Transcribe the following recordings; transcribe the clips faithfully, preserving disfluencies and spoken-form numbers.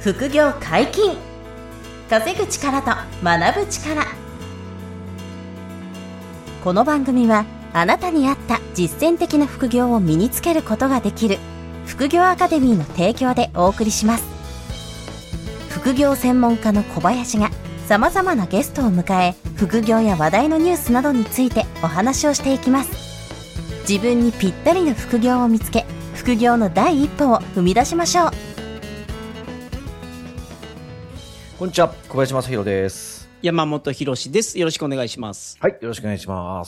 副業解禁。稼ぐ力と学ぶ力。この番組はあなたに合った実践的な副業を身につけることができる副業アカデミーの提供でお送りします。副業専門家の小林がさまざまなゲストを迎え、副業や話題のニュースなどについてお話をしていきます。自分にぴったりの副業を見つけ、副業の第一歩を踏み出しましょう。 こんにちは、小林正弘です。 山本博です。よろしくお願いします。 はい、よろしくお願いします。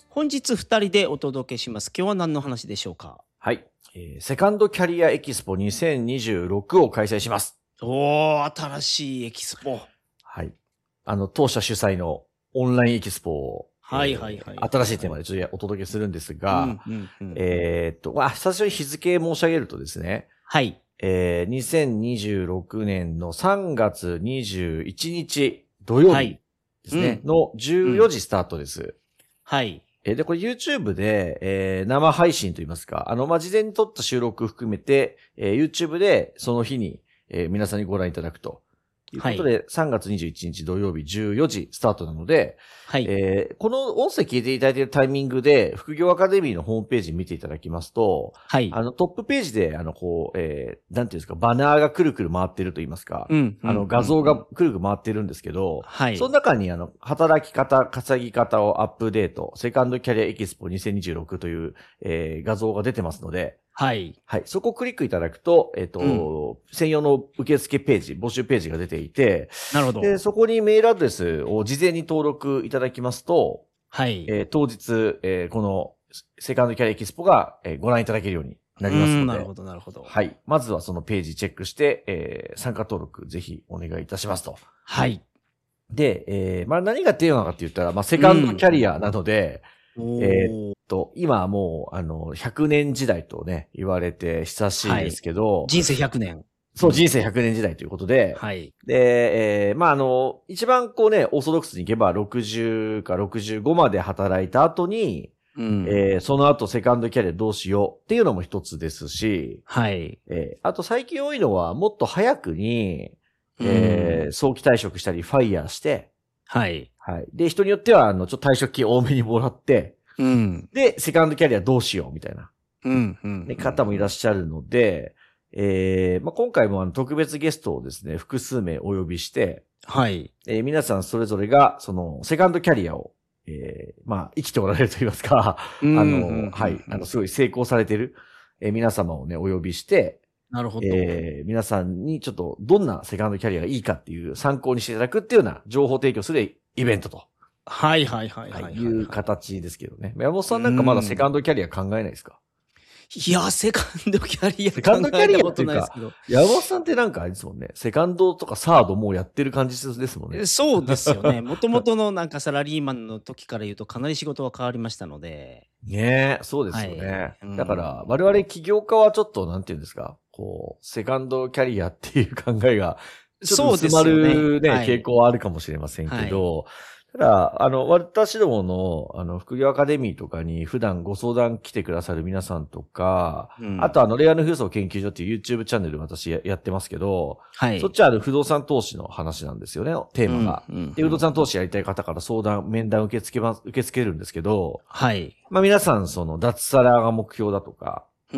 本日ふたりでお届けします。今日は何の話でしょうか？ はい、えー、セカンドキャリアエキスポにせんにじゅうろくを開催します。 おー、新しいエキスポ。 はい。あの、当社主催のオンラインエキスポを、 はいはいはい、 えー、新しいテーマでちょっとお届けするんですが、 うんうんうん、 えー、っと、まあ、最初に日付申し上げるとですね、 はい。 えー、にせんにじゅうろくねんのさんがつにじゅういちにち土曜日ですね、はい、のじゅうよじスタートです。うん、 はい。 えー、で、これ YouTube で、えー、生配信といいますか、あの、まあ、事前に撮った収録含めて、えー、YouTube でその日に、えー、皆さんにご覧いただくと。ということで、はい、さんがつにじゅういちにち土曜日じゅうよじスタートなので、はい。えー、この音声聞いていただいているタイミングで、副業アカデミーのホームページ見ていただきますと、はい。あの、トップページで、あの、こう、えー、なんていうんですか、バナーがくるくる回ってると言いますか、うん。あの、画像がくるくる回ってるんですけど、はい。その中に、あの、働き方、稼ぎ方をアップデート、セカンドキャリアエキスポにせんにじゅうろくという、えー、画像が出てますので、はい。はい。そこをクリックいただくと、えっと、うん、専用の受付ページ、募集ページが出ていて、 なるほど。 で、そこにメールアドレスを事前に登録いただきますと、はい。えー、当日、えー、このセカンドキャリアエキスポが、えー、ご覧いただけるようになりますので。 なるほど、なるほど。 はい。まずはそのページチェックして、えー、参加登録ぜひお願いいたしますと。 はい。 で、えー、まあ何がテーマかって言ったら、まあセカンドキャリアなので、うん、えー、っと、今はもう、あの、ひゃくねん時代とね、言われて久しいですけど。 はい、人生ひゃくねん。 そう、人生ひゃくねん時代ということで。はい。で、えー、まあ、あの、一番こうね、オーソドックスにいけばろくじゅうかろくじゅうごまで働いた後に、うん、えー、その後セカンドキャリアどうしようっていうのも一つですし。はい。えー、あと最近多いのはもっと早くに、えー、うん、早期退職したり、ファイヤーして。はい。はい。で、人によっては、あの、ちょっと退職金多めにもらって、うん。で、セカンドキャリアどうしようみたいな。うん。うん。方もいらっしゃるので、えー、まあ、今回もあの特別ゲストをですね、複数名お呼びして、はい。えー、皆さんそれぞれが、その、セカンドキャリアを、えー、まあ、生きておられると言いますか、あの、はい。あの、すごい成功されている、えー、皆様をね、お呼びして、なるほど。えー、皆さんにちょっとどんなセカンドキャリアがいいかっていう参考にしていただくっていうような情報提供するイベントと。 はいはいはいはい、はい。 いう形ですけどね。山本さんなんかまだセカンドキャリア考えないですか？ いや、セカンドキャリアセカンドキャリアっていうか、山本さんってなんかあれですもんね。セカンドとかサードもうやってる感じですもんね。 そうですよね。もともとのなんかサラリーマンの時から言うとかなり仕事は変わりましたので。 ねえ、そうですよね。はいうん、だから我々起業家はちょっとなんていうんですか、こう、セカンドキャリアっていう考えが、ちょっと薄まるね、ね傾向はあるかもしれませんけど、はいただ、あの、私どもの、あの、副業アカデミーとかに普段ご相談来てくださる皆さんとか、うん、あとあの、レアの風葬研究所っていう YouTube チャンネル私やってますけど、はい。そっちはあの、不動産投資の話なんですよね、テーマが。うんうんうん、で、不動産投資やりたい方から相談、面談受け付けます、受け付けるんですけど、はい。まあ皆さん、その、脱サラが目標だとか、うん。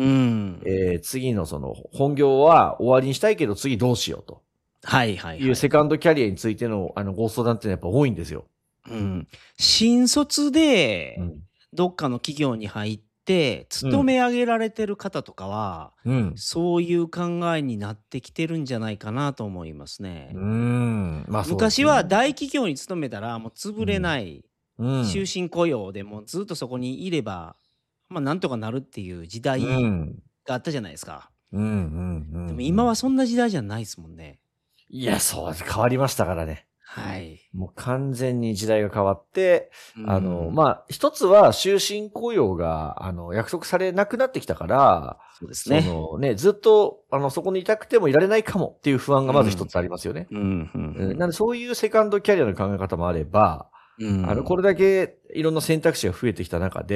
えー、次のその、本業は終わりにしたいけど次どうしようと。はいはい、はい。いうセカンドキャリアについての、あの、ご相談っていうのはやっぱ多いんですよ。 うん、新卒でどっかの企業に入って勤め上げられてる方とかは、うん、そういう考えになってきてるんじゃないかなと思いますね。うんまあ、そうですね。昔は大企業に勤めたらもう潰れない、うん、終身雇用でもうずっとそこにいれば、まあ、なんとかなるっていう時代があったじゃないですか。うんうんうんうん、でも今はそんな時代じゃないですもんね。 いやそう変わりましたからね。 はい。 もう完全に時代が変わって、うん、あの、まあ、一つは終身雇用が、あの、約束されなくなってきたから、そうですね。そのね、ずっと、あの、そこにいたくてもいられないかもっていう不安がまず一つありますよね。うん。うんうんうん、なので、そういうセカンドキャリアの考え方もあれば、うん、あの、これだけいろんな選択肢が増えてきた中で、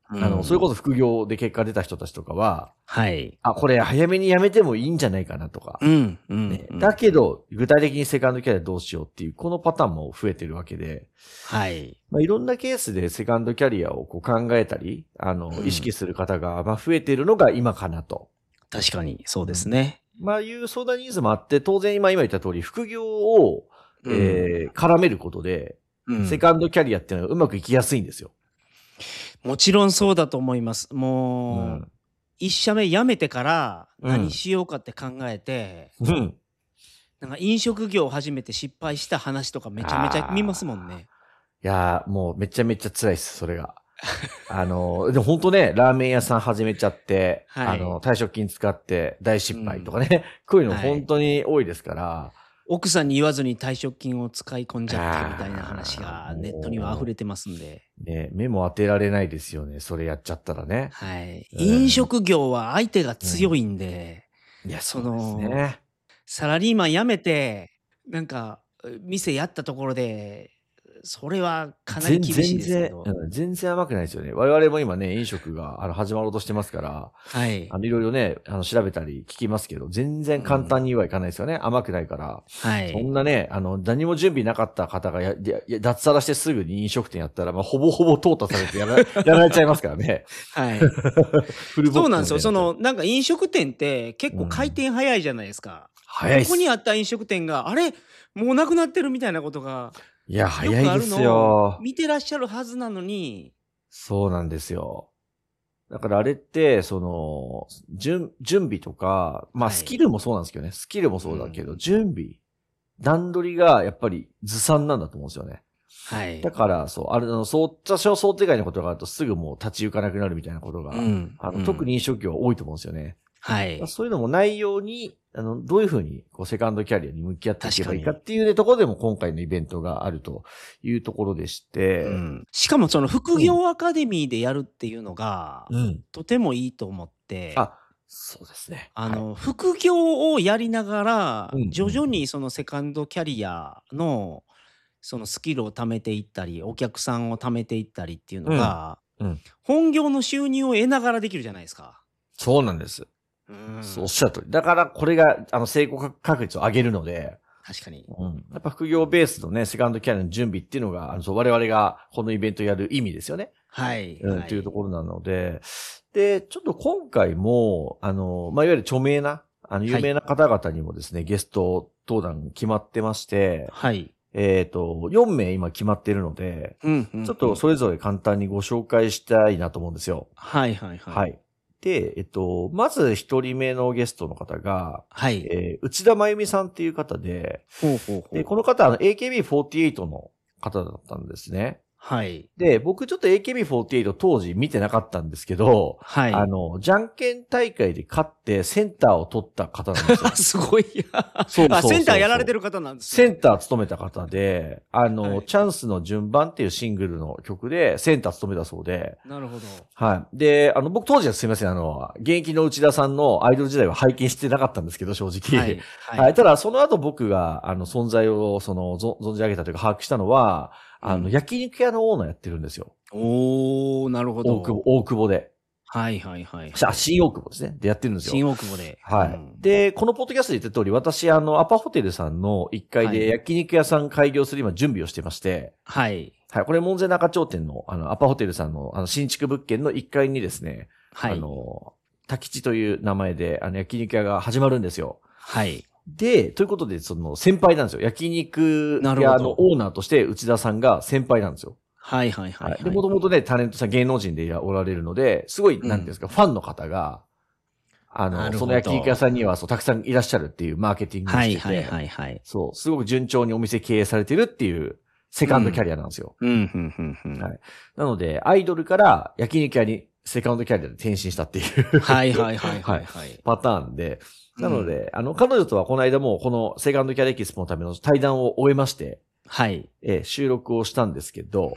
あの、それこそ副業で結果出た人たちとかは、 はい。 あ、これ早めにやめてもいいんじゃないかなとか。 うん。うん、 ね。だけど、具体的にセカンドキャリアどうしようっていう、このパターンも増えてるわけで。 はい。 まあ、いろんなケースでセカンドキャリアをこう考えたり、あの、うん、意識する方が、まあ、増えてるのが今かなと。 確かに、そうですね。 うん、まあ、いう相談ニーズもあって、当然今今言った通り、副業を、うん、えー、絡めることで、うん、セカンドキャリアっていうのはうまくいきやすいんですよ。 もちろんそうだと思います。もう、うん、一社目辞めてから何しようかって考えて、うん、なんか飲食業を始めて失敗した話とかめちゃめちゃ見ますもんね。 いやー、もうめちゃめちゃ辛いです、それが。あの、でも本当ね、ラーメン屋さん始めちゃって、はい、あの、退職金使って大失敗とかね、うん、こういうの本当に多いですから、はい、 奥さんに言わずに退職金を使い込んじゃってみたいな話がネットには溢れてますんで。 ね、目も当てられないですよね。それやっちゃったらね。 はい。うん、飲食業は相手が強いんで、 うん、いや、その、そうですね。 サラリーマン辞めて、なんか、店やったところで、それはかなり厳しいですけど。 全然、うん、全然甘くないですよね。我々も今ね、飲食があの始まろうとしてますから、はい。あのいろいろね、あの調べたり聞きますけど、全然簡単にはいかないですよね。うん、甘くないから。はい。そんなね、あの、何も準備なかった方がや、や、や脱サラしてすぐに飲食店やったら、まあ、ほぼほぼ淘汰されてやら、やられちゃいますからね。 はい。そうなんですよ。その、なんか飲食店って結構回転早いじゃないですか。うん、早いっす。ここにあった飲食店が、あれもうなくなってるみたいなことが、 いや、早いですよ。 見てらっしゃるはずなのに。 そうなんですよ。だからあれって、その、準、準備とか、まあスキルもそうなんですけどね。はい、スキルもそうだけど、うん、準備、段取りがやっぱりずさんなんだと思うんですよね。はい。だから、そう、あれの、そう、多少想定外のことがあるとすぐもう立ち行かなくなるみたいなことが、うん、あの、うん、特に飲食業は多いと思うんですよね。はい。そういうのもないように、あの、どういうふうに、こう、セカンドキャリアに向き合っていけばいいかっていう、ね、ところでも今回のイベントがあるというところでして、うん、 しかもその副業アカデミーでやるっていうのが、うん、とてもいいと思って、 あ、そうですね。 あの、はい、副業をやりながら、うん、徐々にそのセカンドキャリアの、そのスキルを貯めていったり、お客さんを貯めていったりっていうのが、うんうん、本業の収入を得ながらできるじゃないですか。 そうなんです。うん、そうおっしゃる通り。だからこれが、あの、成功確率を上げるので。 確かに。 うん。やっぱ副業ベースのね、セカンドキャリアの準備っていうのが、あの、そう、我々がこのイベントをやる意味ですよね。 はい。 うん、 はい、 っていうところなので。で、ちょっと今回も、あの、まあ、いわゆる著名な、あの、有名な方々にもですね、はい、ゲスト登壇決まってまして、 はい。 えっと、よんめい今決まっているので、うんうんうん、ちょっとそれぞれ簡単にご紹介したいなと思うんですよ。 はいはいはい。 はい。で、えっと、まず一人目のゲストの方が、 はい。 えー、内田真由美さんっていう方で、 ほうほうほう。 で、この方はあの エーケービーフォーティーエイト の方だったんですね。 はい。 で、僕ちょっと エーケービーフォーティーエイト 当時見てなかったんですけど、 はい。 あの、じゃんけん大会で勝ってセンターを取った方なんですよ。 すごい。そうそうそうそう。センターやられてる方なんですね。センター務めた方で、あの、はい、チャンスの順番っていうシングルの曲でセンター務めたそうで。 なるほど。 はい。で、あの、僕当時はすいません、あの、現役の内田さんのアイドル時代は拝見してなかったんですけど、正直。はい。はいはい、ただ、その後僕が、あの、存在を、その、存じ上げたというか把握したのは、あの、焼肉屋のオーナーやってるんですよ。 おー、なるほど。 大久保、大久保で。 はいはいはい、はい。 あ、新大久保ですね。でやってるんですよ。 新大久保で。 はい。うん、で、このポッドキャストで言った通り、私、あの、アパホテルさんのいっかいで焼肉屋さん開業する今準備をしてまして、 はい。 はい。これ、門前仲町店の、あの、アパホテルさんの、あの、新築物件のいっかいにですね、はい。あの、滝地という名前で、あの、焼肉屋が始まるんですよ。 はい。 で、ということで、その、先輩なんですよ。焼肉屋のオーナーとして内田さんが先輩なんですよ。 はいはいはい、はい。 で、もともとね、タレントさん、芸能人でおられるので、すごい、なんていうんですか、うん、ファンの方が、あの、その焼肉屋さんには、そう、たくさんいらっしゃるっていうマーケティングをしてて、 はいはいはいはい。 そう、すごく順調にお店経営されてるっていう、セカンドキャリアなんですよ。 うん、うん、うん、うん。 はい。なので、アイドルから焼肉屋にセカンドキャリアで転身したっていう。 はいはいはいはい、はい。 パターンで、なので、うん、あの、彼女とはこの間もこのセカンドキャリアエキスポのための対談を終えまして、 はい。 えー、収録をしたんですけど、 うん、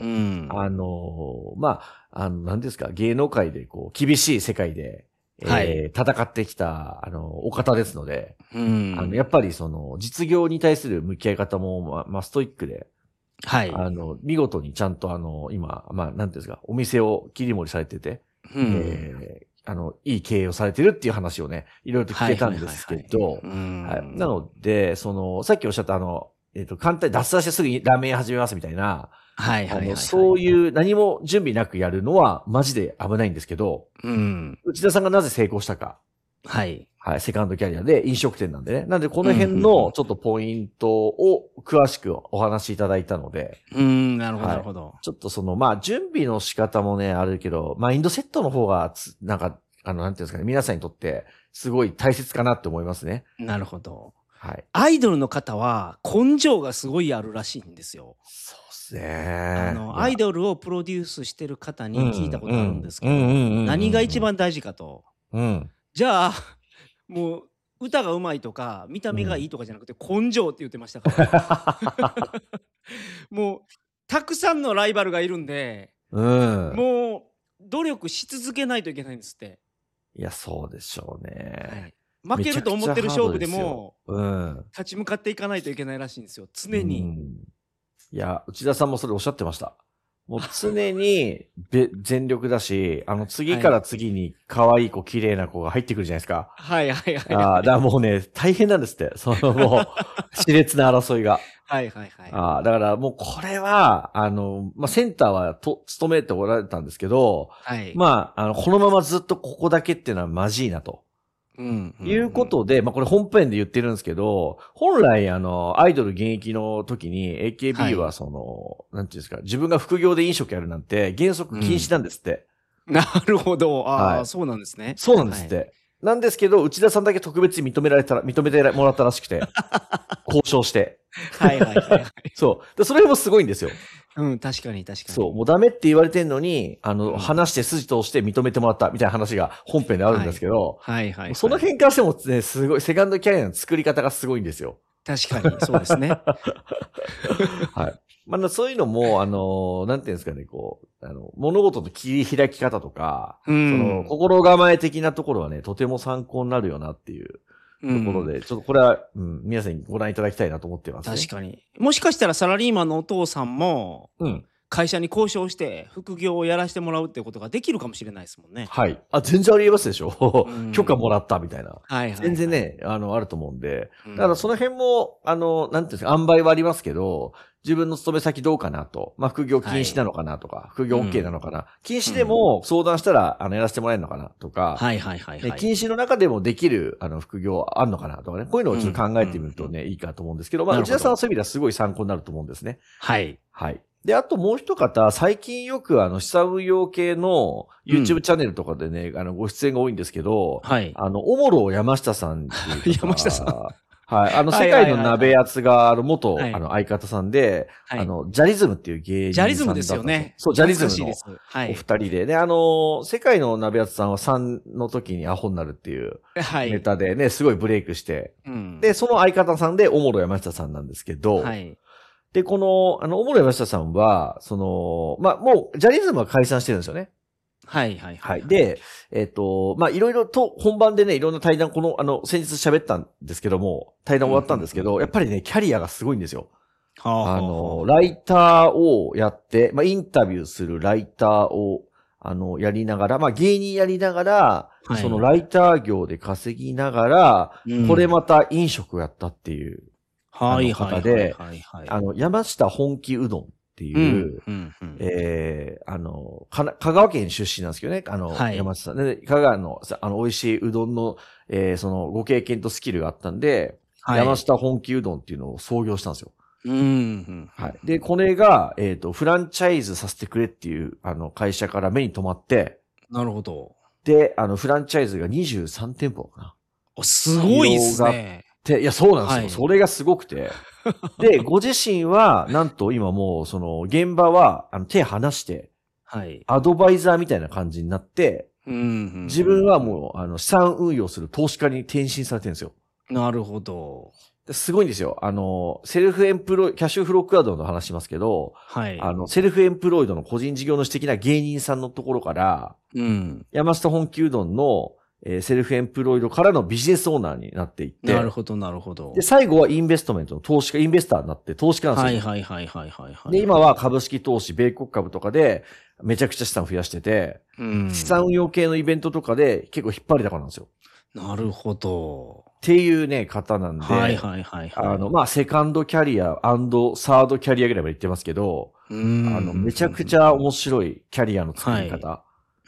あのー、まあ、あの、何ですか、芸能界でこう、厳しい世界で、はい、えー、戦ってきた、あの、お方ですので、 うん、 あの、やっぱりその、実業に対する向き合い方も、まあ、まあ、ストイックで、 はい。 あの、見事にちゃんとあの、今、まあ、なんていうんですか、お店を切り盛りされてて、 うん、えー、あの、いい経営をされてるっていう話をね、いろいろと聞けたんですけど、なので、その、さっきおっしゃったあの、えっ、ー、と、簡単に脱サラしてすぐにラーメン屋始めますみたいな、 はいはいはい、はい。 そういう何も準備なくやるのはマジで危ないんですけど、 うん、 内田さんがなぜ成功したか。 はい。 はい。セカンドキャリアで飲食店なんでね。なんでこの辺のちょっとポイントを詳しくお話しいただいたので。 うん、なるほど、なるほど。 ちょっとその、まあ、準備の仕方もね、あるけど、マインドセットの方が、なんか、あの、なんていうんですかね、皆さんにとってすごい大切かなって思いますね。 なるほど。 はい。 アイドルの方は根性がすごいあるらしいんですよ。 そうですね。 あの、アイドルをプロデュースしてる方に聞いたことあるんですけど、何が一番大事かと。 うん。 じゃあ、もう、歌がうまいとか見た目がいいとかじゃなくて、根性って言ってましたからもうたくさんのライバルがいるんで、 うん、 もう努力し続けないといけないんですって。 いやそうでしょうね、 はい、負けると思ってる勝負でも、 うん、 立ち向かっていかないといけないらしいんですよ、常に。うん、 いや内田さんもそれおっしゃってました。もう常にべ全力だし、あの次から次に可愛い子、綺麗な子が入ってくるじゃないですか。 はいはいはい、はい。 ああ、だからもうね、大変なんですって。そのもう、熾烈な争いが。 はいはいはい。 ああ、だからもうこれは、あの、まあ、センターはと、務めておられたんですけど、 はい。 まあ、あの、このままずっとここだけっていうのはまじいなと。うん、うん。いうことで、まあ、これ本編で言ってるんですけど、本来あの、アイドル現役の時に エーケービー はその、はい、なんていうんですか、自分が副業で飲食やるなんて原則禁止なんですって。 うん、なるほど。ああ、はい、そうなんですね。 そうなんですって。はい、なんですけど、内田さんだけ特別に認められたら、認めてもらったらしくて、交渉して。 はいはいはい、はい。 そう。でそれもすごいんですよ。 うん、確かに確かに。 そう。もうダメって言われてんのに、あの、うん、話して筋通して認めてもらったみたいな話が本編であるんですけど、 はい、はい、はいはい。 その辺からしてもね、すごい、セカンドキャリアの作り方がすごいんですよ。 確かに、そうですね。 はい。まあ、そういうのも、あの、なんていうんですかね、こう、あの、物事の切り開き方とか、うん、その、心構え的なところはね、とても参考になるよなっていう。ところで、うん、ちょっとこれは、うん、皆さんにご覧いただきたいなと思ってます、ね。 確かに。もしかしたらサラリーマンのお父さんも、うん、会社に交渉して副業をやらせてもらうっていうことができるかもしれないですもんね。 はい。あ、全然ありえますでしょ。うん、許可もらったみたいな。はいはい、はい。全然ね、あの、あると思うんで。だからその辺も、あの、なんていうんですか、塩梅はありますけど、自分の勤め先どうかなと。まあ、副業禁止なのかなとか、はい、副業 OK なのかな。うん、禁止でも相談したら、あの、やらせてもらえるのかなとか。 はいはいはい、はい。 禁止の中でもできる、あの、副業あるのかなとかね。こういうのをちょっと考えてみるとね、うん、いいかと思うんですけど、まあ、内田さんはそういう意味ではすごい参考になると思うんですね。 はい。 はい。で、あともう一方、最近よくあの、資産運用系の YouTube チャンネルとかでね、うん、あの、ご出演が多いんですけど、はい。あの、おもろ山下さんっていう。 山下さん。 はい。あの、世界の鍋やつが、あの、元、はい、あの、相方さんで、はい、あの、ジャリズムっていう芸人さんだった。 ジャリズムですよね。 そう、ジャリズムのお二人で。で、あの、世界の鍋やつさんはさんの時にアホになるっていうネタでね、すごいブレイクして、うん、で、その相方さんで、おもろ山下さんなんですけど、はい。で、この、あの、おもろ山下さんは、その、まあ、もう、ジャリズムは解散してるんですよね。 はいはいはい。 で、えっと、まあ、いろいろと本番でね、いろんな対談、この、あの、先日喋ったんですけども、対談終わったんですけど、やっぱりね、キャリアがすごいんですよ。はあ、あの、ライターをやって、まあ、インタビューするライターを、あの、やりながら、まあ、芸人やりながら、はい、そのライター業で稼ぎながら、うん、これまた飲食をやったっていう、 はい、 方で、あの、山下本気うどんっていう、うんうんうん、えー、あの、香川県出身なんですけどね、あの、はい、山下さん。で、香川の、あの、美味しいうどんの、えー、その、ご経験とスキルがあったんで、はい、山下本気うどんっていうのを創業したんですよ。 うんうん、 はい。で、これが、えっと、フランチャイズさせてくれっていう、あの、会社から目に留まって、 なるほど。 で、あの、フランチャイズがにじゅうさんてんぽかな。 お、すごいですね。 いや、そうなんですよ。はい、それがすごくて。で、ご自身は、なんと今もう、その、現場は、あの、手離して、はい。アドバイザーみたいな感じになって、うんうんうん、自分はもう、あの、資産運用する投資家に転身されてるんですよ。 なるほど。 すごいんですよ。あの、セルフエンプロイ、キャッシュフロークラウドの話しますけど、はい。あの、セルフエンプロイドの個人事業主的な芸人さんのところから、うん。山下本気うどんの、 えー、セルフエンプロイドからのビジネスオーナーになっていって。 なるほど、なるほど。 で、最後はインベストメントの投資家、インベスターになって投資家なんですよ。 はいはいはいはいはい、はい。 で、今は株式投資、米国株とかでめちゃくちゃ資産を増やしてて、うん、資産運用系のイベントとかで結構引っ張りだからなんですよ。 なるほど。 っていうね、方なんで。 はいはいはい、はい。 あの、まあ、セカンドキャリア&サードキャリアぐらいまで言ってますけど、うんあの、めちゃくちゃ面白いキャリアの作り方。 はい。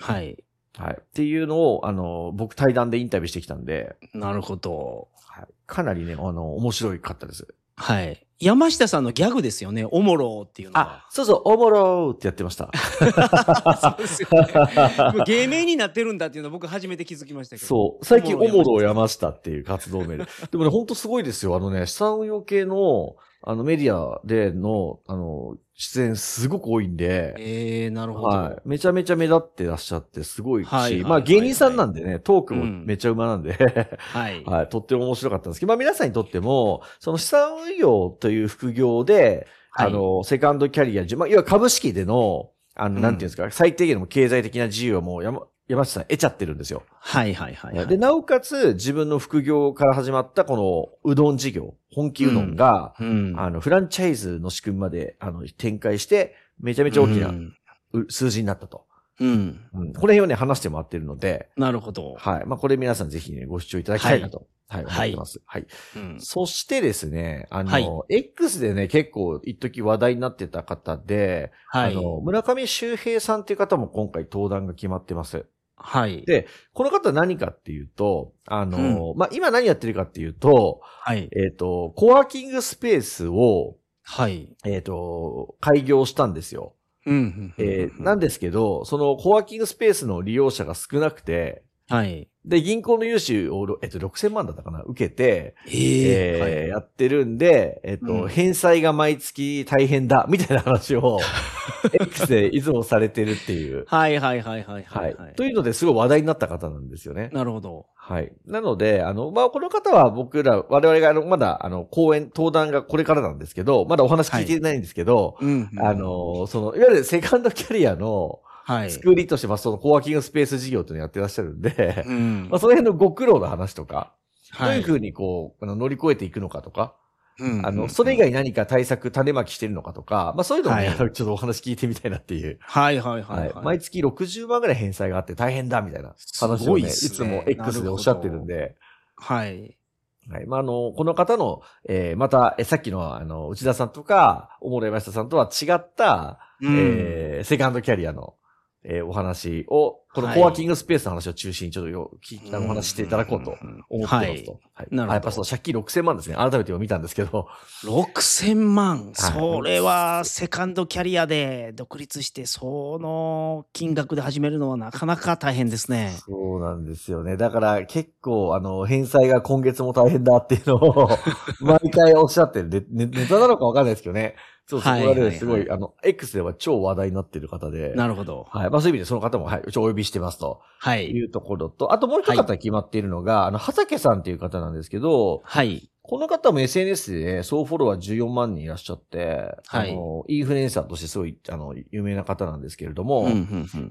はいはい。っていうのを、あの、僕対談でインタビューしてきたんで。 なるほど。 はい。かなりね、あの、面白いかったです。 はい。山下さんのギャグですよね。おもろっていうのは。 あ、そうそう、おもろってやってました。 そうですよね。芸名になってるんだっていうのは僕初めて気づきましたけど。 そう。最近おもろ山下っていう活動名で。でもね、ほんとすごいですよ。あのね、資産運用系の、あのメディアでの、あの、出演すごく多いんで。 ええー、なるほど。はい。 めちゃめちゃ目立ってらっしゃってすごいし、はいはいはいはい、まあ芸人さんなんでね、トークもめちゃうまなんで、うん、はい。はい。とっても面白かったんですけど、まあ皆さんにとっても、その資産運用という副業で、はい、あの、セカンドキャリア、まあ、いわゆる株式での、あの、うん、なんていうんですか、最低限の経済的な自由はもう山、山下さん得ちゃってるんですよ。 はいはいはい、はい。 で、なおかつ自分の副業から始まったこのうどん事業、本気うどんが、うんうん、あの、フランチャイズの仕組みまで、あの、展開して、めちゃめちゃ大きな数字になったと。うん。うん、この辺をね、話してもらってるので。 なるほど。 はい。まあ、これ皆さんぜひね、ご視聴いただきたいなと。はい。はい、思ってます。はい。はいうん、そしてですね、あの、はい、X でね、結構、一時話題になってた方で、はい。あの、村上周平さんっていう方も今回登壇が決まってます。 はい。 で、この方何かっていうと、あの、うん、まあ、今何やってるかっていうと、はい。えっと、コワーキングスペースを、はい。えっと、開業したんですよ。うん。えー、なんですけど、そのコワーキングスペースの利用者が少なくて、はい。で、銀行の融資を、えっと、ろくせんまんだったかな受けて、えー、えーはい、やってるんで、えっと、うん、返済が毎月大変だ、みたいな話を、X でいつもされてるっていう。 はいはいはいはいはい、 はい。というので、すごい話題になった方なんですよね。 なるほど。 はい。なので、あの、まあ、この方は僕ら、我々があの、まだ、あの、講演、登壇がこれからなんですけど、まだお話聞いてないんですけど、はいうんうん、あの、その、いわゆるセカンドキャリアの、はい。作りとして、まあ、そのコワーキングスペース事業というのをやってらっしゃるんで、うん、まあ、その辺のご苦労の話とか、はい、どういうふうにこう、あの乗り越えていくのかとか、うん、あの、それ以外何か対策、種まきしてるのかとか、まあそういうのをね、はい、ちょっとお話聞いてみたいなっていう。 はいはいはい、はい、はい。 毎月ろくじゅうまんぐらい返済があって大変だみたいな話をね、いつも X でおっしゃってるんで。 はい。 はい。まあ、あの、この方の、えー、また、え、さっきの、あの、内田さんとか、小諸山下さんとは違った、うん、えー、セカンドキャリアの、えー、お話を、このコワーキングスペースの話を中心にちょっとよ、聞いたお話していただこうと思ってますと。はい。はい、なるほど。やっぱその借金ろくせんまんですね。改めて見たんですけど。 ろくせんまん、はい、それはセカンドキャリアで独立して、その金額で始めるのはなかなか大変ですね。 そうなんですよね。だから結構、あの、返済が今月も大変だっていうのを、毎回おっしゃってる。ね、ネタなのかわかんないですけどね。そう、そこらですごい、はいはいはい、あの、X では超話題になっている方で。 なるほど。 はい。まあそういう意味でその方も、はい、一応お呼びしてますと。はい。いうところと、あともう一方決まっているのが、はい、あの、畑さんっていう方なんですけど、はい。この方も エスエヌエス で、ね、総フォロワーじゅうよんまんにんいらっしゃって、はい。あの、インフルエンサーとしてすごい、あの、有名な方なんですけれども、うんうんうん、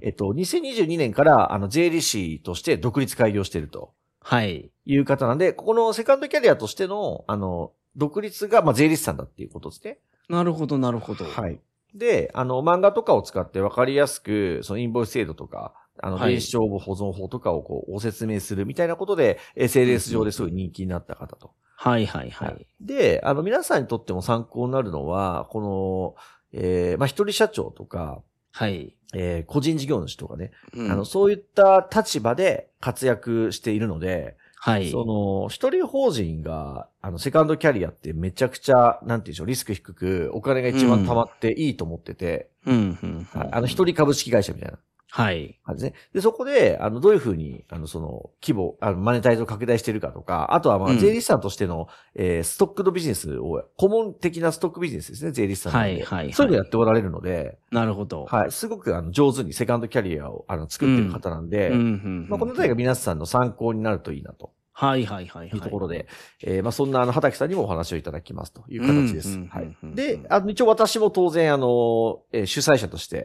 えっと、にせんにじゅうにねんから、あの、税理士として独立開業していると。はい。いう方なんで、ここのセカンドキャリアとしての、あの、独立が、まあ、税理士さんだっていうことですね。 なるほど、なるほど。 はい。で、あの、漫画とかを使って分かりやすく、そのインボイス制度とか、あの、電子帳簿保存法とかをこう、ご説明するみたいなことで、エスエヌエス 上ですごい人気になった方と。 はいはいはい。 で、あの、皆さんにとっても参考になるのは、この、えー、まあ、一人社長とか、はい。えー、個人事業主とかね、うん、あの、そういった立場で活躍しているので、はい。その、一人法人が、あの、セカンドキャリアってめちゃくちゃ、なんていうんでしょう、リスク低く、お金が一番溜まっていいと思ってて、うん。うん。はい。あの、一人株式会社みたいな。はい。ですね。で、そこで、あの、どういうふうに、あの、その、規模、あの、マネタイズを拡大しているかとか、あとは、まあ、税理士さんとしての、うん、えー、ストックのビジネスを、顧問的なストックビジネスですね、税理士さんで。はい、はい、はい。そういうのやっておられるので。 なるほど。 はい。すごく、あの、上手にセカンドキャリアを、あの、作ってる方なんで、うん。うん。まあ、このあたりが皆さんの参考になるといいなと。 はいはいはい。 いうところで、えー、まあそんなあの、畑さんにもお話をいただきますという形です。はい。で、あの、一応私も当然あの、えー、主催者として、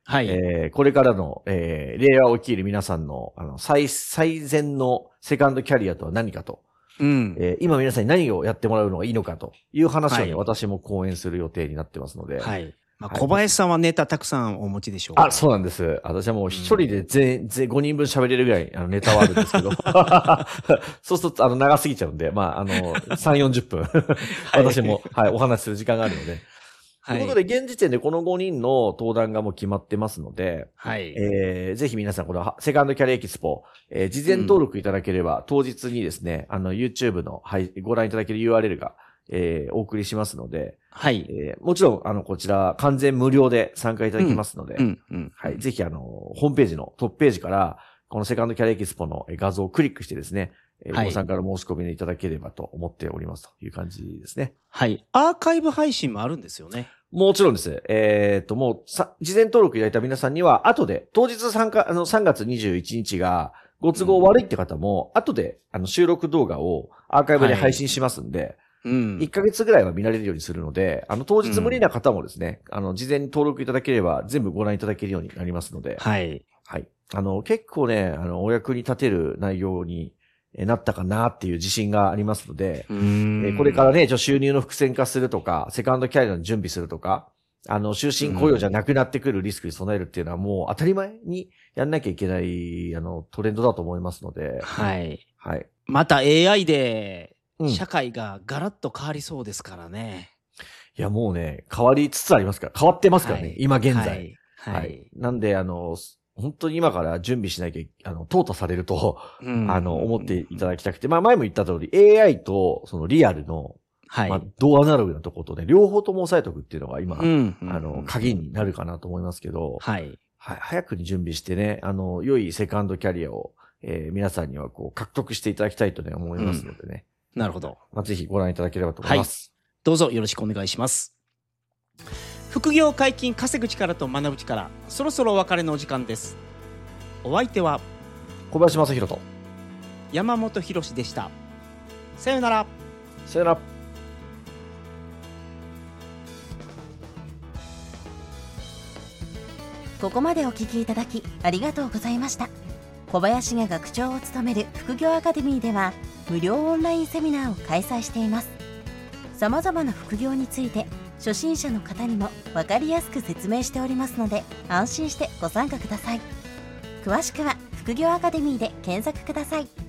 はい。 えー、これからの、えー、令和を生きる皆さんの、あの、最、最善のセカンドキャリアとは何かと。 うん。 えー、今皆さんに何をやってもらうのがいいのかという話をね、 はい、 私も講演する予定になってますので。 はい。まあ、小林さんはネタたくさんお持ちでしょうか。あ、そうなんです。私はもう一人で全、全、ごにんぶん喋れるぐらいあのネタはあるんですけど。そうすると、あの、長すぎちゃうんで、まあ、あの、さん、よんじゅっぷん。私も、はい、お話しする時間があるので。はい、ということで、現時点でこのごにんの登壇がもう決まってますので、 はい。 えー、ぜひ皆さん、このセカンドキャリアエキスポ、えー、事前登録いただければ、うん、当日にですね、あの、YouTube の、はい、ご覧いただける ユーアールエル が、えー、お送りしますので、 はい。 えー、もちろん、あの、こちら、完全無料で参加いただきますので、 うん、うん、うん。 はい。ぜひ、あの、ホームページのトップページから、このセカンドキャリアエキスポの画像をクリックしてですね、はい、ご参加の申し込みいただければと思っておりますという感じですね。 はい。アーカイブ配信もあるんですよね。 もちろんです。えー、っと、もうさ、事前登録いただいた皆さんには、後で、当日参加、あの、さんがつにじゅういちにちが、ご都合悪いって方も、後で、あの、収録動画をアーカイブで配信しますんで、はい、うん。いっかげつぐらいは見られるようにするので、あの、当日無理な方もですね、うん、あの、事前に登録いただければ、全部ご覧いただけるようになりますので、 はい。 はい。あの、結構ね、あの、お役に立てる内容に、なったかなっていう自信がありますので、えこれからね、収入の伏線化するとか、セカンドキャリアの準備するとか、あの、終身雇用じゃなくなってくるリスクに備えるっていうのはもう当たり前にやんなきゃいけない、あの、トレンドだと思いますので。 はい。 はい。 また エーアイ で、社会がガラッと変わりそうですからね。 うん、いや、もうね、変わりつつありますから、変わってますからね、はい、今現在。はい。 はい。はい、 なんで、あの、本当に今から準備しなきゃ、あの、淘汰されると、うん、あの、思っていただきたくて、まあ前も言った通り、エーアイ とそのリアルの、はい。まあ、ドアナログなところとね、両方とも押さえておくっていうのが今、うん、あの、鍵になるかなと思いますけど、 はい。 はい。早くに準備してね、あの、良いセカンドキャリアを、えー、皆さんにはこう、獲得していただきたいとね、思いますのでね。 うん、なるほど。 まあ、ぜひご覧いただければと思います。 はい。どうぞよろしくお願いします。副業解禁、稼ぐ力と学ぶ力、そろそろお別れのお時間です。お相手は小林正弘と山本博史でした。さよなら。 さよなら。 ここまでお聞きいただきありがとうございました。小林が学長を務める副業アカデミーでは無料オンラインセミナーを開催しています。さまざまな副業について初心者の方にも分かりやすく説明しておりますので、安心してご参加ください。詳しくは副業アカデミーで検索ください。